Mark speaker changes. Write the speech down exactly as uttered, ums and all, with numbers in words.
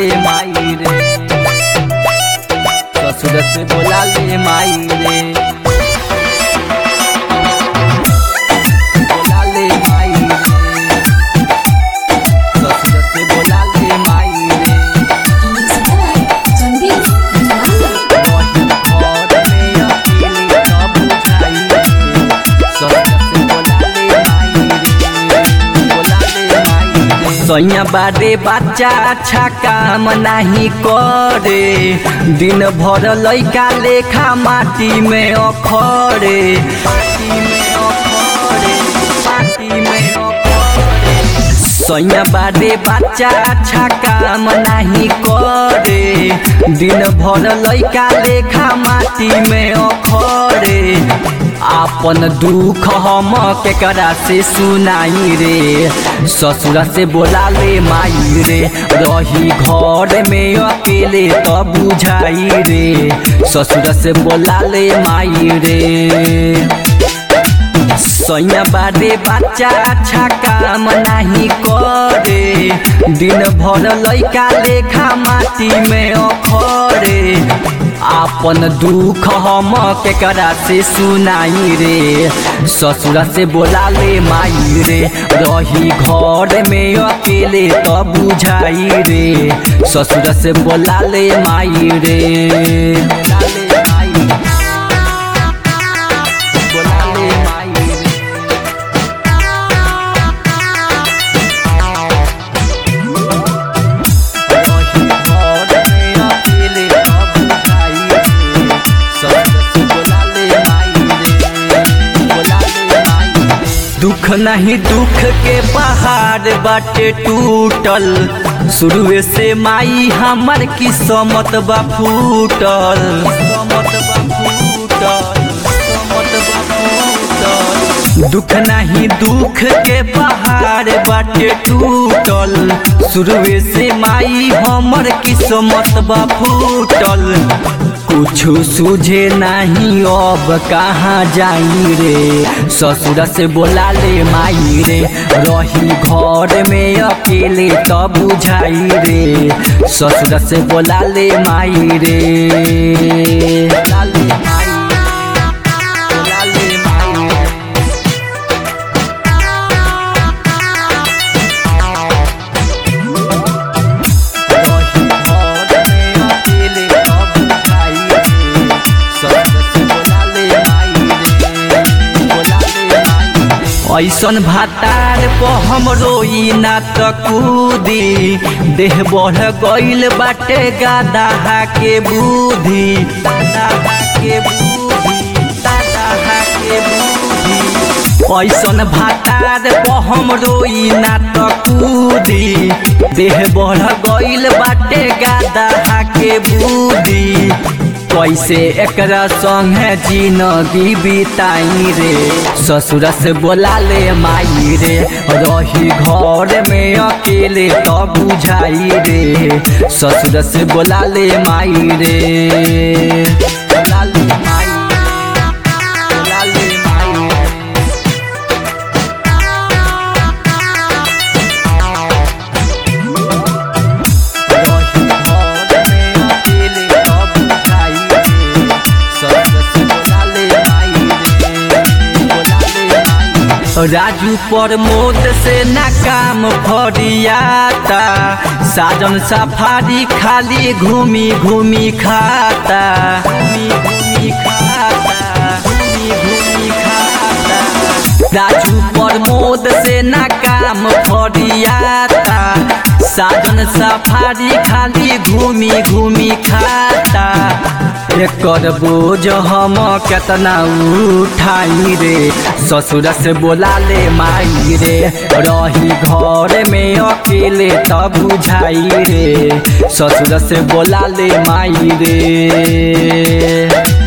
Speaker 1: ले माई रे, ससुर से बोला ले माई रे, बोला ले माई रे, ससुर से बोला ले माई रे। सैया बारे बच्चा अच्छा काम नहीं करे, दिन भर लइका लेखा माटी में अखड़े, माटी में अखड़े, माटी में अखड़े। सैया बारे बच्चा अच्छा काम नहीं करे, दिन भर लइका लेखा माटी में अखड़े। आपन दुख हम केकरा से सुनाई रे, ससुर से बोला ले माई रे, रही घर में अकेले तो बुझाई रे, ससुर से बोला ले माई रे। सैया बारे बच्चा अच्छा काम नहीं करे, दिन भर लइका लेखा माटी में अखड़े। आपन दुख हम केकरा से सुनाई रे, ससुर से बोला ले माई रे, रही घर में अकेले तो बुझाई रे, ससुर से बोला ले माई रे, बोला ले माई, बोला ले माई रे। दुख नहीं दुख के पहाड़ बाटे टूटल, शुरुए से माई हमर किस्मत बा फूटल, किस्मत बा फूटल, किस्मत बा फूटल। दुख नहीं दुख के पहाड़ बाटे टूटल, शुरुए से माई हमर किस्मत बा फूटल। कुछ सूझे नहीं अब कहाँ जाई रे, ससुर से बोला ले माई रे, रही घर में अकेले तो बुझाई रे, ससुर से बोला ले माई रे, बोला ले माई, बोला ले माई रे। ऐसन भातार पे हम रोई ना त कूदी, देह बढ़ गइल बाटे गाधा के बुद्धि, गाधा के बुद्धि, गाधा के बुद्धि। ऐसन भातार पे हम रोई ना त कूदी, देह बढ़ गइल बाटे गाधा के बुद्धि। कैसे एकरा संगे जिंदगी बिताई रे, ससुर से बोला ले माई रे, रही घर में अकेले तो बुझाई रे, ससुर से बोला ले माई रे, बोला ले माई, बोला ले माई रे। राजू प्रमोद से ना काम फरियाता, साजन सफारी खाली घूमी घूमी खाता, घूमी घूमी खाता, घूमी घूमी खाता। राजू प्रमोद से ना काम फरियाता, साजन सफारी खाली घूमी घूमी खाता। एकर बोझ हम केतना उठाई रे, ससुर से बोला ले माई रे, रही घर में अकेले तो बुझाई रे, ससुर से बोला ले माई रे।